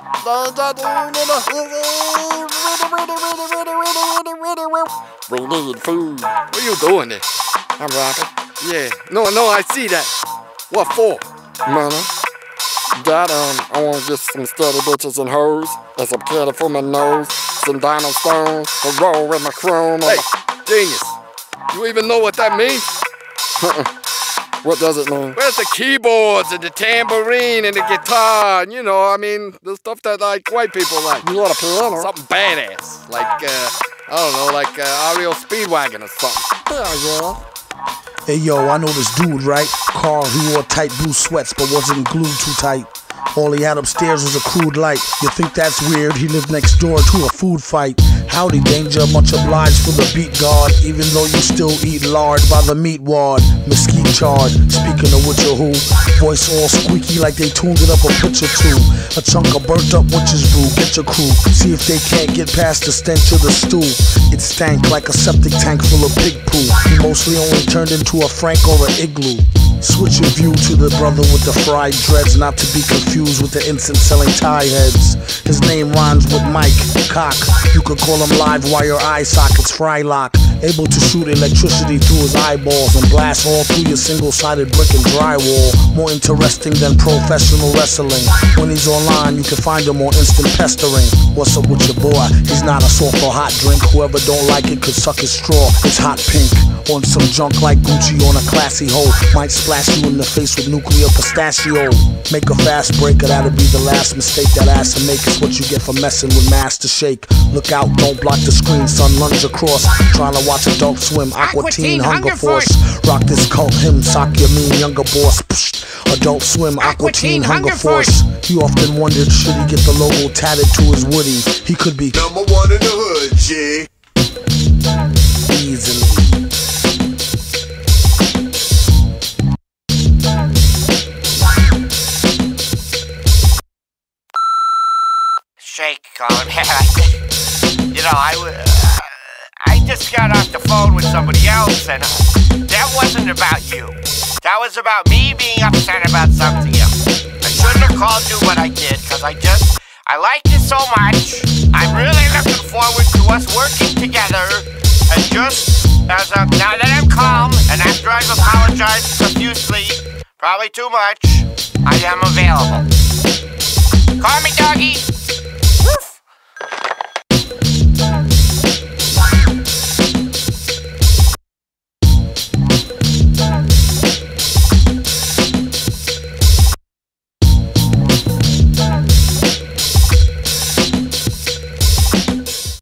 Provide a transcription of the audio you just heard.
We need food. What are you doing there? I'm rapping. Yeah. No, I see that. What for? Money. Dad, I want to get some steady bitches and hoes, and some candy for my nose, some diamond stones to roll with my chrome. Hey, genius. You even know what that means? What does it mean? Where's the keyboards and the tambourine and the guitar? And, you know, I mean, the stuff that like white people like. You got a piano? Something badass. Like, I don't know, like REO Speedwagon or something. Yeah. Hey yo, I know this dude, right? Carl, he wore tight blue sweats but wasn't glued too tight. All he had upstairs was a crude light. You think that's weird? He lived next door to a food fight. Howdy danger, much obliged for the beat guard, even though you still eat lard by the meat ward. Mesquite charred, speaking of which or who, voice all squeaky like they tuned it up a pitch or two. A chunk of burnt up witch's brew, get your crew, see if they can't get past the stench of the stew. It stank like a septic tank full of pig poo. He mostly only turned into a Frank or an igloo. Switch your view to the brother with the fried dreads, not to be confused with the incense selling tie heads. His name rhymes with Mike, cock. You could call him live wire eye sockets, Frylock. Able to shoot electricity through his eyeballs and blast all through your single-sided brick and drywall. More interesting than professional wrestling. When he's online, you can find him on instant pestering. What's up with your boy? He's not a soft or hot drink. Whoever don't like it could suck his straw. It's hot pink. On some junk like Gucci on a classy hoe. Might splash you in the face with nuclear pistachio. Make a fast breaker, that'll be the last mistake that ass to make. Is what you get for messing with Master Shake. Look out, don't block the screen, son, lunge across. Trying to watch Adult Swim, Aqua Teen, Hunger Force. Rock this cult hymn, sock your mean younger boss. Psh, Adult Swim, Aqua Teen, Hunger Force. He often wondered, should he get the logo tatted to his woody? He could be #1 in the hood, G. Easily. Shake, Colin. You know, I just got off the phone with somebody else, and that wasn't about you. That was about me being upset about something else. I shouldn't have called you what I did, because I like you so much. I'm really looking forward to us working together. And just as now that I'm calm, and after I've apologized profusely, probably too much, I am available.